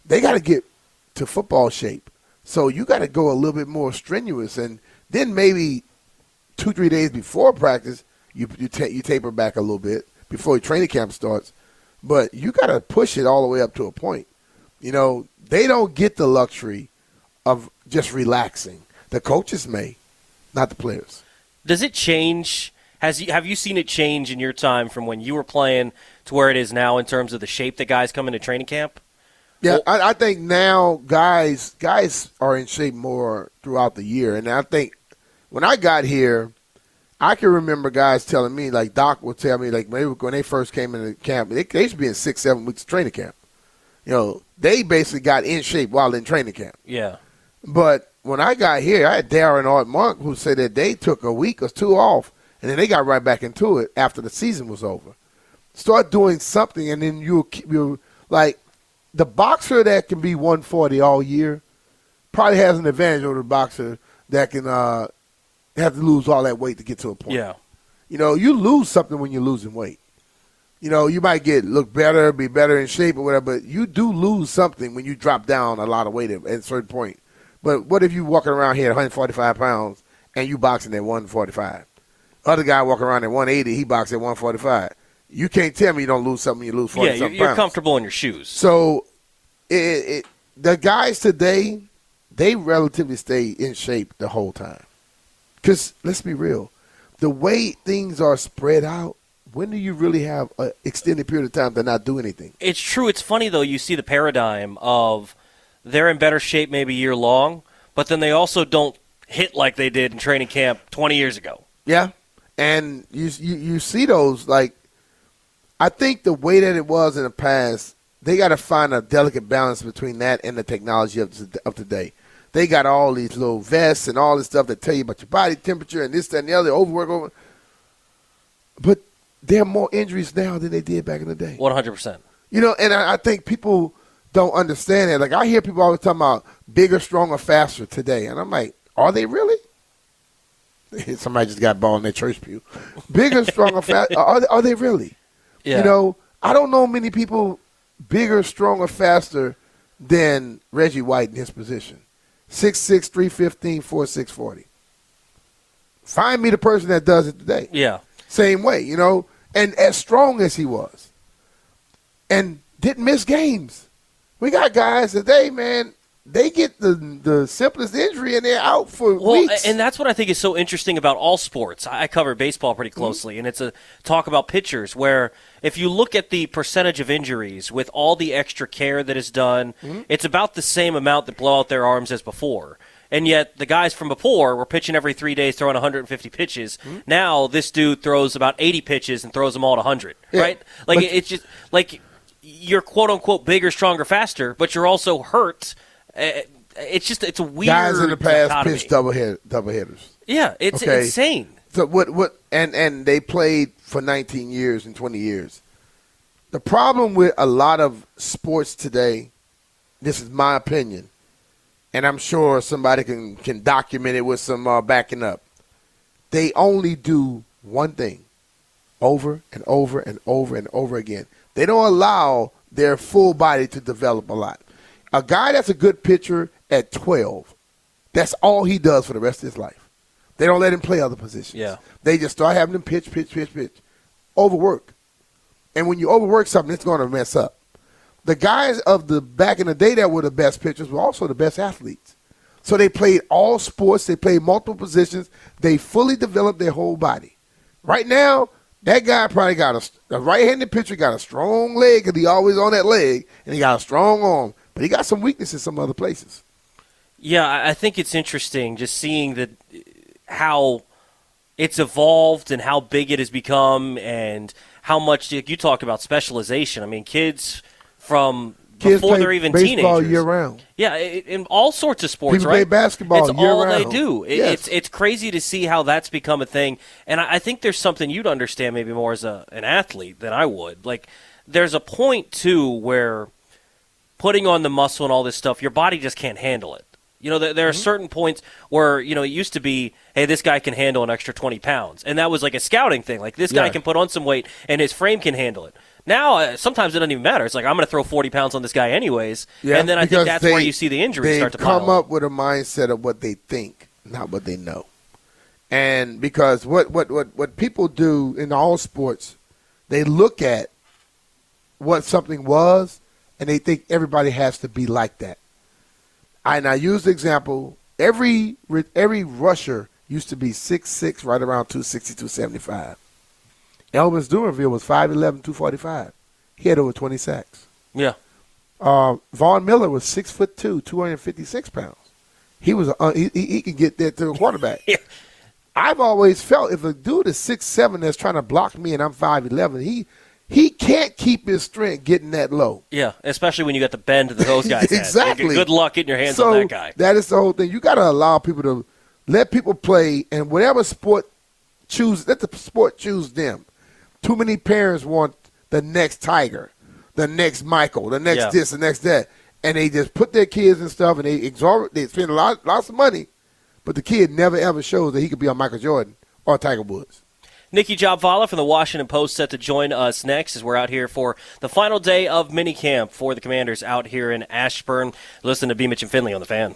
S6: they got to get to football shape. So you got to go a little bit more strenuous, and then maybe two, three days before practice, you you, ta- you taper back a little bit before your training camp starts. But you got to push it all the way up to a point. You know, they don't get the luxury of just relaxing. The coaches may, not the players.
S5: Does it change? Has you, have you seen it change in your time from when you were playing to where it is now in terms of the shape that guys come into training camp?
S6: Yeah, I, I think now guys guys are in shape more throughout the year. And I think when I got here, I can remember guys telling me, like Doc would tell me, like when they, when they first came into camp, they, they used to be in six, seven weeks of training camp. You know, they basically got in shape while in training camp.
S5: Yeah.
S6: But when I got here, I had Darren Art Monk who said that they took a week or two off, and then they got right back into it after the season was over. Start doing something, and then you you like the boxer that can be one forty all year probably has an advantage over the boxer that can uh, have to lose all that weight to get to a point.
S5: Yeah.
S6: You know, you lose something when you're losing weight. You know, you might get look better, be better in shape or whatever, but you do lose something when you drop down a lot of weight at a certain point. But what if you walking around here at one forty-five pounds and you boxing at one forty-five? Other guy walking around at one eighty, he boxes at one forty-five. You can't tell me you don't lose something, you lose forty
S5: Yeah, you're,
S6: something
S5: you're
S6: pounds.
S5: comfortable in your shoes.
S6: So it, it, the guys today, they relatively stay in shape the whole time. Because let's be real, the way things are spread out, when do you really have an extended period of time to not do anything?
S5: It's true. It's funny, though, you see the paradigm of they're in better shape maybe year long, but then they also don't hit like they did in training camp twenty years ago.
S6: Yeah, and you you, you see those, like, I think the way that it was in the past, they got to find a delicate balance between that and the technology of, of today. They got all these little vests and all this stuff that tell you about your body temperature and this, that, and the other, overwork over. But there are more injuries now than they did back in the day.
S5: one hundred percent.
S6: You know, and I, I think people don't understand that. Like, I hear people always talking about bigger, stronger, faster today. And I'm like, are they really? Somebody just got ball in their church pew. Bigger, stronger, faster. Are, are they really?
S5: Yeah.
S6: You know, I don't know many people bigger, stronger, faster than Reggie White in his position. six six, three fifteen, four six forty. Find me the person that does it today.
S5: Yeah.
S6: Same way, you know, and as strong as he was. And didn't miss games. We got guys today, man, they get the the simplest injury and they're out for
S5: well,
S6: weeks.
S5: And that's what I think is so interesting about all sports. I cover baseball pretty closely, mm-hmm. and it's a talk about pitchers where if you look at the percentage of injuries with all the extra care that is done, mm-hmm. it's about the same amount that blow out their arms as before. And yet the guys from before were pitching every three days, throwing one hundred fifty pitches. Mm-hmm. Now this dude throws about eighty pitches and throws them all at one hundred, yeah. right? Like but, it's just like you're quote unquote bigger, stronger, faster, but you're also hurt. It's just it's a weird
S6: guys in the past
S5: dichotomy.
S6: pitched double head double hitters.
S5: Yeah, it's
S6: okay.
S5: insane.
S6: So what what and and they played for nineteen years and twenty years. The problem with a lot of sports today, this is my opinion, and I'm sure somebody can, can document it with some uh, backing up. They only do one thing over and over and over and over again. They don't allow their full body to develop a lot. A guy that's a good pitcher at twelve, that's all he does for the rest of his life. They don't let him play other positions.
S5: Yeah.
S6: They just start having him pitch, pitch, pitch, pitch. Overwork. And when you overwork something, it's going to mess up. The guys of the back in the day that were the best pitchers were also the best athletes. So they played all sports. They played multiple positions. They fully developed their whole body. Right now, that guy probably got a, a right-handed pitcher got a strong leg because he always on that leg, and he got a strong arm. But he got some weaknesses in some other places.
S5: Yeah, I think it's interesting just seeing that how it's evolved and how big it has become and how much you talk about specialization. I mean, kids from
S6: kids
S5: before they're even
S6: baseball
S5: teenagers.
S6: year round.
S5: Yeah, in all sorts of sports,
S6: People
S5: right?
S6: play basketball
S5: it's
S6: year
S5: all
S6: round.
S5: they do. It,
S6: Yes.
S5: It's it's crazy to see how that's become a thing. And I, I think there's something you'd understand maybe more as a, an athlete than I would. Like, there's a point, too, where putting on the muscle and all this stuff, your body just can't handle it. You know, there, there are mm-hmm. certain points where, you know, it used to be, hey, this guy can handle an extra twenty pounds. And that was like a scouting thing. Like, this guy
S6: Yeah.
S5: can put on some weight and his frame can handle it. Now, uh, sometimes it doesn't even matter. It's like, I'm going to throw forty pounds on this guy anyways.
S6: Yeah,
S5: and then I think
S6: because
S5: that's
S6: they-
S5: where you see the injuries
S6: They
S5: start to pile
S6: come
S5: up.
S6: up with a mindset of what they think, not what they know. And because what, what, what, what people do in all sports, they look at what something was, and they think everybody has to be like that. I, and I use the example, every every rusher used to be six six, right around two sixty, two seventy-five. Elvis Duranville was five eleven, two forty-five. He had over twenty sacks.
S5: Yeah.
S6: Uh, Vaughn Miller was six foot two, two hundred fifty-six pounds. He was uh, he, he he could get there to the quarterback.
S5: Yeah.
S6: I've always felt if a dude is six seven that's trying to block me and I'm five eleven, he he can't keep his strength getting that low.
S5: Yeah, especially when you got the bend that those guys had.
S6: Exactly.
S5: Good luck getting your hands
S6: so
S5: on that guy.
S6: That is the whole thing. You got to allow people to let people play, and whatever sport choose, let the sport choose them. Too many parents want the next Tiger, the next Michael, the next
S5: Yeah.
S6: this, the next that, and they just put their kids and stuff, and they exorbit, they spend a lot, lots of money, but the kid never ever shows that he could be on Michael Jordan or Tiger Woods.
S5: Nikki Jobvala from the Washington Post set to join us next as we're out here for the final day of minicamp for the Commanders out here in Ashburn. Listen to B. Mitch and Finley on the Fan.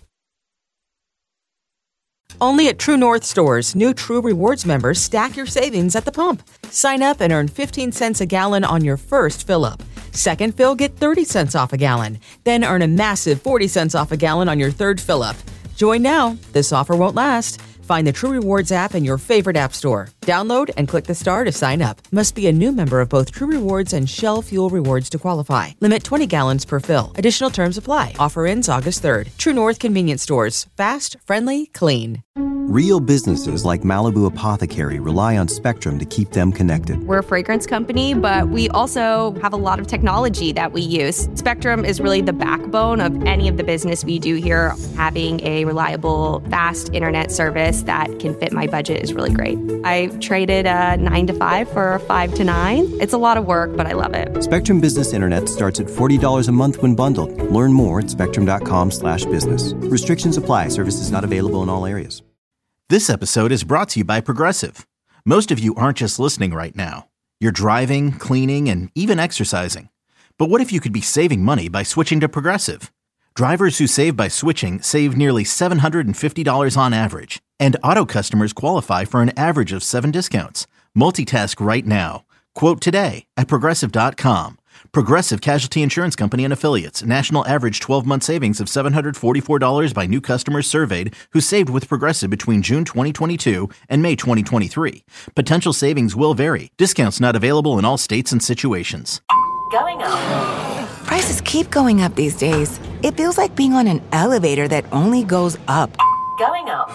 S7: Only at True North stores, new True Rewards members stack your savings at the pump. Sign up and earn fifteen cents a gallon on your first fill-up. Second fill, get thirty cents off a gallon. Then earn a massive forty cents off a gallon on your third fill-up. Join now. This offer won't last. Find the True Rewards app in your favorite app store. Download and click the star to sign up. Must be a new member of both True Rewards and Shell Fuel Rewards to qualify. Limit twenty gallons per fill. Additional terms apply. Offer ends August third. True North Convenience Stores. Fast, friendly, clean.
S2: Real businesses like Malibu Apothecary rely on Spectrum to keep them connected.
S13: We're a fragrance company, but we also have a lot of technology that we use. Spectrum is really the backbone of any of the business we do here. Having a reliable, fast internet service that can fit my budget is really great. I traded a nine to five for a five to nine. It's a lot of work, but I love it.
S2: Spectrum Business Internet starts at forty dollars a month when bundled. Learn more at spectrum.com slash business. Restrictions apply. Services not available in all areas.
S4: This episode is brought to you by Progressive. Most of you aren't just listening right now. You're driving, cleaning, and even exercising. But what if you could be saving money by switching to Progressive? Drivers who save by switching save nearly seven hundred fifty dollars on average. And auto customers qualify for an average of seven discounts. Multitask right now. Quote today at Progressive dot com. Progressive Casualty Insurance Company and Affiliates. National average twelve-month savings of seven hundred forty-four dollars by new customers surveyed who saved with Progressive between June twenty twenty-two and May twenty twenty-three. Potential savings will vary. Discounts not available in all states and situations.
S10: Going up.
S9: Prices keep going up these days. It feels like being on an elevator that only goes up.
S10: Going up.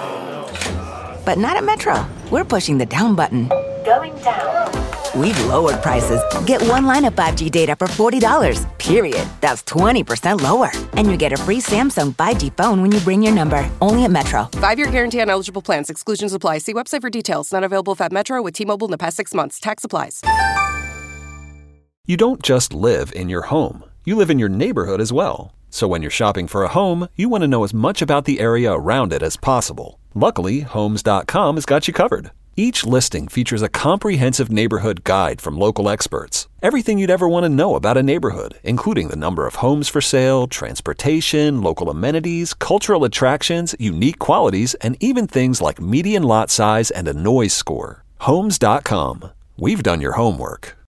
S9: But not at Metro. We're pushing the down button.
S10: Going down.
S9: We've lowered prices. Get one line of five G data for forty dollars, period. That's twenty percent lower. And you get a free Samsung five G phone when you bring your number. Only at Metro.
S11: Five-year guarantee on eligible plans. Exclusions apply. See website for details. Not available if at Metro with T-Mobile in the past six months. Tax applies.
S14: You don't just live in your home. You live in your neighborhood as well. So when you're shopping for a home, you want to know as much about the area around it as possible. Luckily, Homes dot com has got you covered. Each listing features a comprehensive neighborhood guide from local experts. Everything you'd ever want to know about a neighborhood, including the number of homes for sale, transportation, local amenities, cultural attractions, unique qualities, and even things like median lot size and a noise score. Homes dot com. We've done your homework.